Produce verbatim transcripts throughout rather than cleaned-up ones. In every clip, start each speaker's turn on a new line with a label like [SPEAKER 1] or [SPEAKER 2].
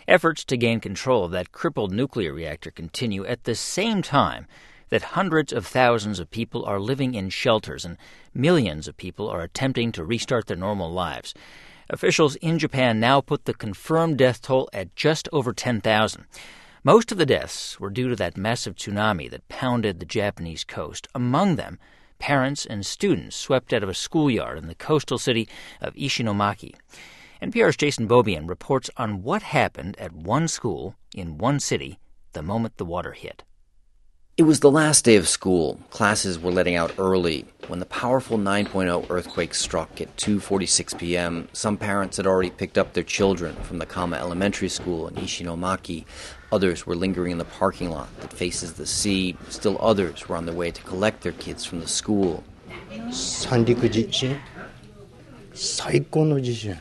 [SPEAKER 1] Efforts to gain control of that crippled nuclear reactor continue at the same time that hundreds of thousands of people are living in shelters and millions of people are attempting to restart their normal lives. Officials in Japan now put the confirmed death toll at just over ten thousand. Most of the deaths were due to that massive tsunami that pounded the Japanese coast. Among them, parents and students swept out of a schoolyard in the coastal city of Ishinomaki. N P R's Jason Beaubien reports on what happened at one school in one city the moment the water hit.
[SPEAKER 2] It was the last day of school. Classes were letting out early. When the powerful nine point oh earthquake struck at two forty-six p.m., some parents had already picked up their children from the Kama Elementary School in Ishinomaki. Others were lingering in the parking lot that faces the sea. Still others were on their way to collect their kids from the school.
[SPEAKER 3] 三陸地震最高の地震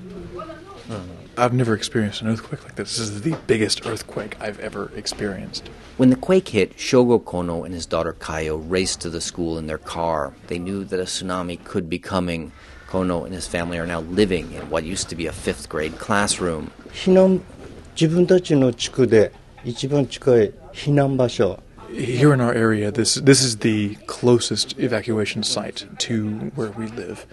[SPEAKER 4] I've never experienced an earthquake like this. This is the biggest earthquake I've ever experienced.
[SPEAKER 2] When the quake hit, Shogo Kono and his daughter Kayo raced to the school in their car. They knew that a tsunami could be coming. Kono and his family are now living in what used to be a fifth grade classroom.
[SPEAKER 3] 避難自分たちの地区で一番近い避難場所
[SPEAKER 4] Here in our area, this this is the closest evacuation site to where we live.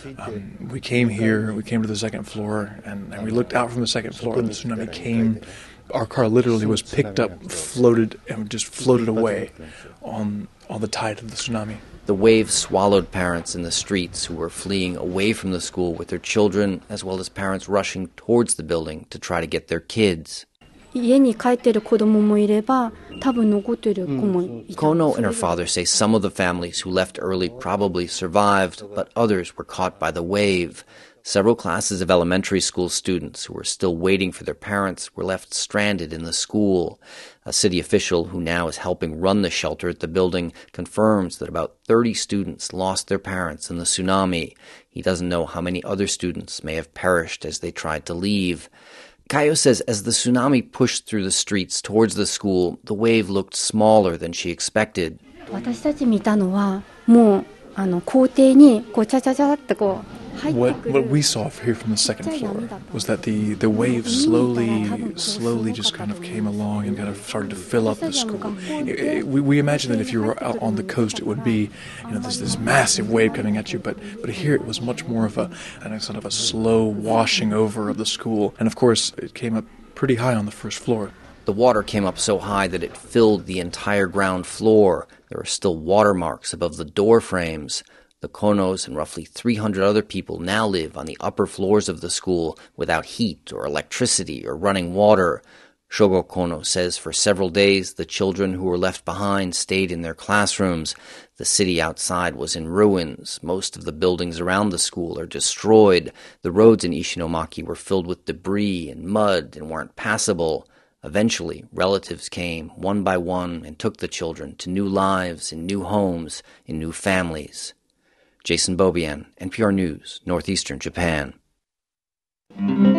[SPEAKER 4] Um, we came here, we came to the second floor, and, and we looked out from the second floor, and the tsunami came. Our car literally was picked up, floated, and just floated away on, on the tide of the tsunami.
[SPEAKER 2] The wave swallowed parents in the streets who were fleeing away from the school with their children, as well as parents rushing towards the building to try to get their kids.
[SPEAKER 5] 家に帰ってる子供もいれば、多分残ってる子もいた。
[SPEAKER 2] Kono and her father say some of the families who left early probably survived, but others were caught by the wave. Several classes of elementary school students who were still waiting for their parents were left stranded in the school. A city official who now is helping run the shelter at the building confirms that about thirty students lost their parents in the tsunami. He doesn't know how many other students may have perished as they tried to leave. Kayo says as the tsunami pushed through the streets towards the school, the wave looked smaller than she expected.
[SPEAKER 5] 私たち見たのは、もうあの校庭にこうチャチャチャってこう。
[SPEAKER 4] What, what we saw here from the second floor was that the, the wave slowly, slowly just kind of came along and kind of started to fill up the school. It, it, we, we imagine that if you were out on the coast, it would be, you know, this this massive wave coming at you. But but here it was much more of a, a sort of a slow washing over of the school. And of course, it came up pretty high on the first floor.
[SPEAKER 2] The water came up so high that it filled the entire ground floor. There are still water marks above the door frames. The Konos and roughly three hundred other people now live on the upper floors of the school without heat or electricity or running water. Shogo Kono says for several days the children who were left behind stayed in their classrooms. The city outside was in ruins. Most of the buildings around the school are destroyed. The roads in Ishinomaki were filled with debris and mud and weren't passable. Eventually, relatives came one by one and took the children to new lives in new homes, in new families. Jason Beaubien, N P R News, Northeastern Japan.